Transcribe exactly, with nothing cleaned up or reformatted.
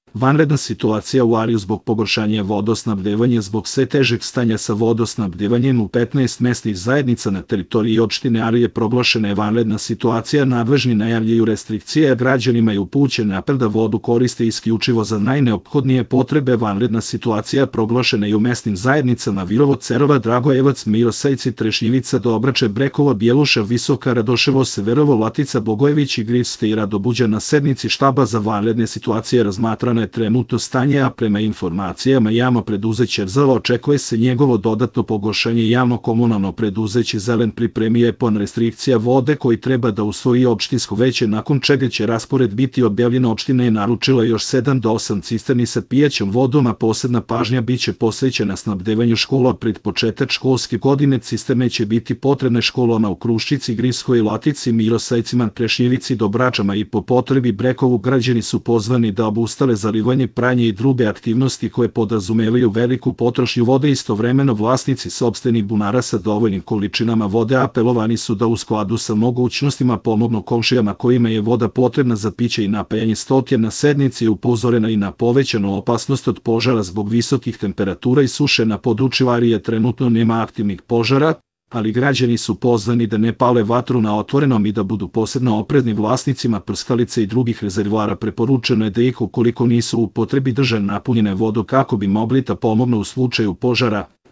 Vanredna situacija u Ariju zbog pogoršanja vodosnabdevanja. Zbog sve težeg stanja sa vodosnabdevanjem u petnaest mesnih zajednica na teritoriji opštine Arije proglašena je vanredna situacija. Nadležni najavljuju restrikcije, a građanima je upućen apel da vodu koriste isključivo za najneophodnije potrebe. Vanredna situacija proglašena je u mesnim zajednicama Virovo, Cerova, Dragojevac, Mirosajci, Trešnjevica, Dobrače, Brekovo, Bjeluša, Visoka, Radoševo, Severovo, Latica, Bogojević i Griste i Radobuđa. Na sednici štaba za vanredne situacije razmatrano je trenutno stanje, a prema informacijama javno preduzeće Rzalo očekuje se njegovo dodatno pogoršanje. Javno komunalno preduzeće Zelen pripremio je plan restrikcija vode koji treba da usvoji opštinsko veće, nakon čega će raspored biti objavljen. Opština je naručila još sedam do osam cisterni sa pijaćom vodom, a posebna pažnja biće posvećena snabdevanju škola. Pred početak školske godine cisterne će biti potrebne školama u Kruščici, Griskoj, Latici, Mirosajcima, Trešnjevici, Dobračama i po potrebi Brekovu. Građani su pozvani da obustave zalivanje, pranje i druge aktivnosti koje podrazumevaju veliku potrošnju vode. Istovremeno vlasnici sopstvenih bunara sa dovoljnim količinama vode apelovani su da u skladu sa mogućnostima pomognu komšijama kojima je voda potrebna za piće i napajanje stoke. Na sednici je upozorena i na povećanu opasnost od požara zbog visokih temperatura i suše. Na području Arije trenutno nema aktivnih požara, ali građani su pozvani da ne pale vatru na otvorenom i da budu posebno oprezni. Vlasnicima prskalica i drugih rezervoara preporučeno je da ih, ukoliko nisu u upotrebi, drže napunjene vodu kako bi mogli da pomognu u slučaju požara.